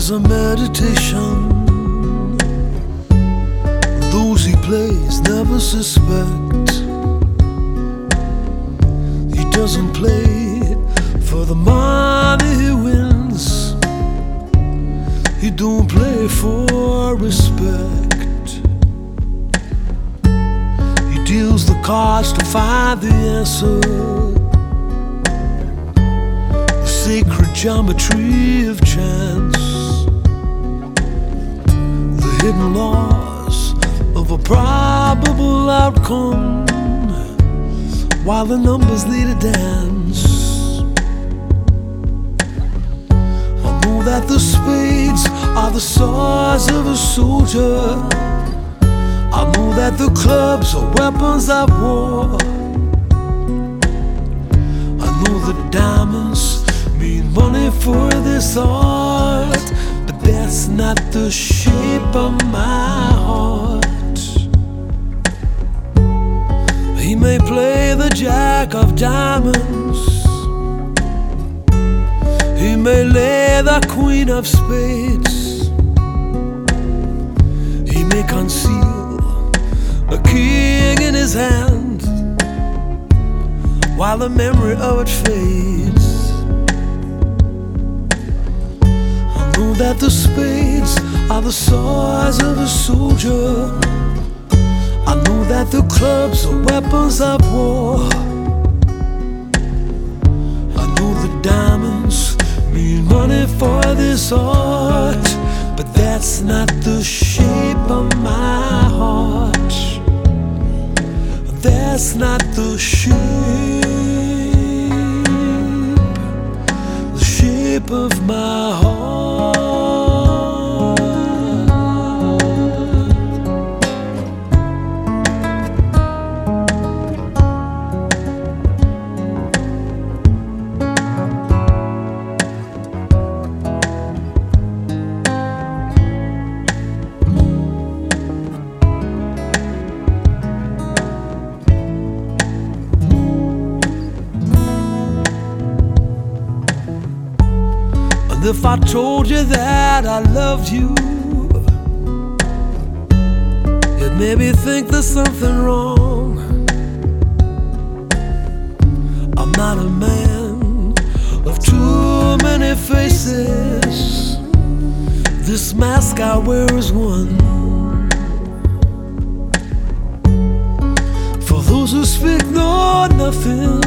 is a meditation. Those he plays never suspect. He doesn't play for the money he wins. He don't play for respect. He deals the cards to find the answer. The sacred geometry of chance. The hidden laws of a probable outcome, while the numbers lead a dance. I know that the spades are the swords of a soldier. I know that the clubs are weapons of war. I know the diamonds mean money for this art, but that's not the shape of my heart. He may play the jack of diamonds. He may lay the queen of spades. He may conceal a king in his hand, while the memory of it fades. I know that the spades are the swords of a soldier. I know that the clubs are weapons of war. I know the diamonds mean money for this art, but that's not the shape of my heart. That's not the shape of my heart. And if I told you that I loved you, you'd maybe think there's something wrong. I'm not a man of too many faces. This mask I wear is one. For those who speak know nothing,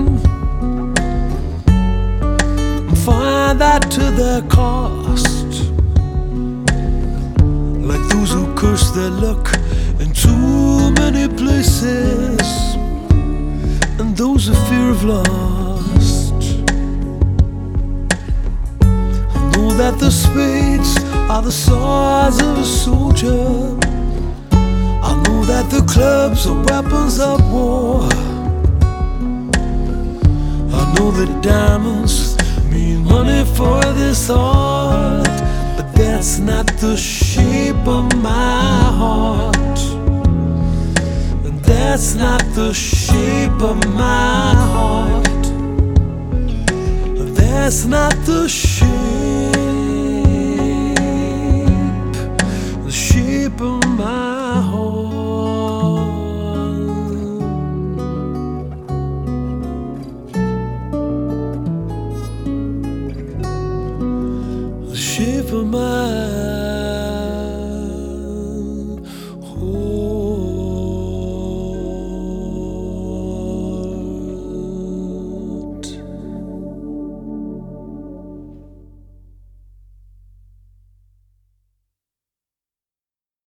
find that to their cost. Like those who curse their luck in too many places, and those who fear of lost. I know that the spades are the swords of a soldier. I know that the clubs are weapons of war. I know that diamonds mean money for this art, but that's not the shape of my heart. And that's not the shape of my heart. That's not the shape of my heart. The shape of my